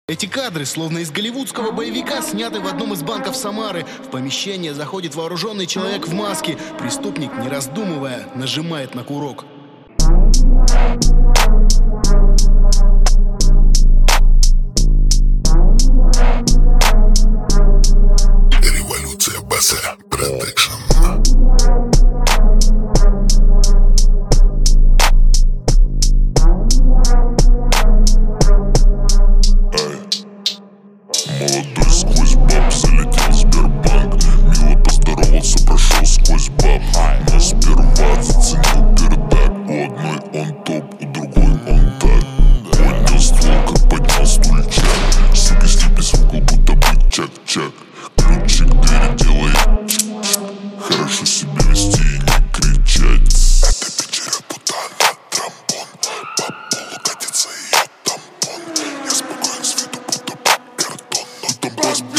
Эти кадры, словно из голливудского боевика, сняты в одном из банков Самары. В помещение заходит вооруженный человек в маске. Преступник, не раздумывая, нажимает на курок. Революция баса продакшн. Молодой сквозь баб залетел в Сбербанк. Мило поздоровался, прошел сквозь баб. Но сперва заценил пердак. У одной он топ, у другой он так. Поднял ствол, как поднял стульчак. Сука, слепись в угол, будто бы чак-чак. Ключик двери делает чик-чик. Хорошо себя вести и не кричать. Это печера, будто она тромбон. По полу катится ее тампон. Я спокоен с виду, будто бы картон. Но там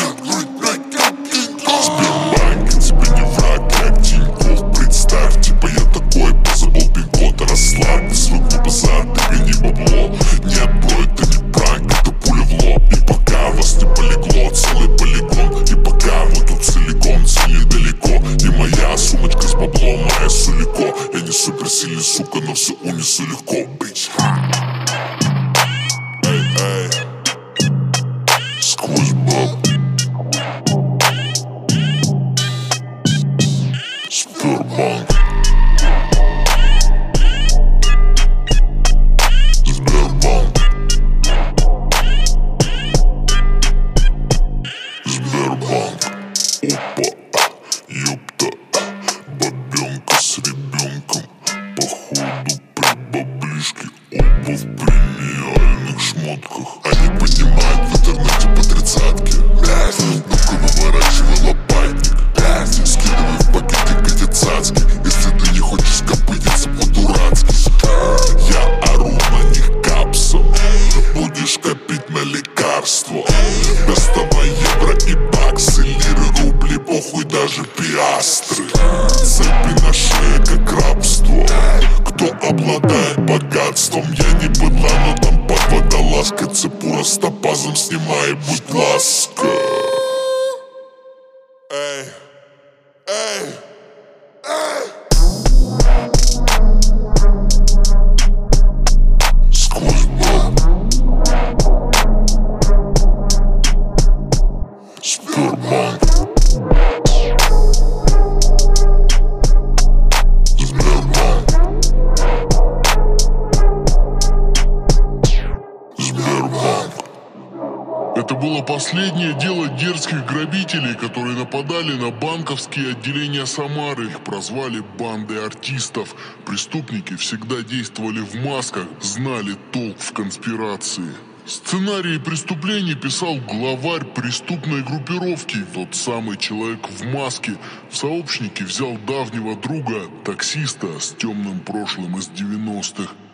Сбербанк, тебе не враг, я Тинькофф. Представь, типа я такой, позабыл пин-код. Расслабь, свой базар, ты гони бабло. Нет, бро, это не пранк, это пуля в лоб. И пока вас не полегло, целый полигон. И пока вы тут целиком, цели далеко. И моя сумочка с баблом, моя сулико. Я не суперсильный, сука, но все унесу легко, бич. Эй, сквозь баб. Сбербанк. Сбербанк. Сбербанк. Опа, ёпта. Бабёнка с ребенком. Походу при баблишке. Оба в премиальных шмотках. Они поднимают в интернете по тридцатке. Ну-ка выворачивай лопатник. Скидывай в пакетик эти цацки. Если ты не хочешь копытиться по-дурацки. Я ору на них капсом. Будешь копить на лекарства. Доставай евро и баксы, лиры, рубли, похуй даже пиастры. Цепи на шее как рабство. Кто обладает богатством? Я не быдла, но там под водолазка. Цепу растопазом снимай, будь ласка. Эй, эй, эй. Сквозь баб. Сбербанк. Сбербанк. Сбербанк. Это было последнее дело дерзких грабителей, которые нападали на банковские отделения Самары. Их прозвали бандой артистов. Преступники всегда действовали в масках, знали толк в конспирации. Сценарии преступлений писал главарь преступной группировки. Тот самый человек в маске. В сообщники взял давнего друга, таксиста с темным прошлым из 90-х.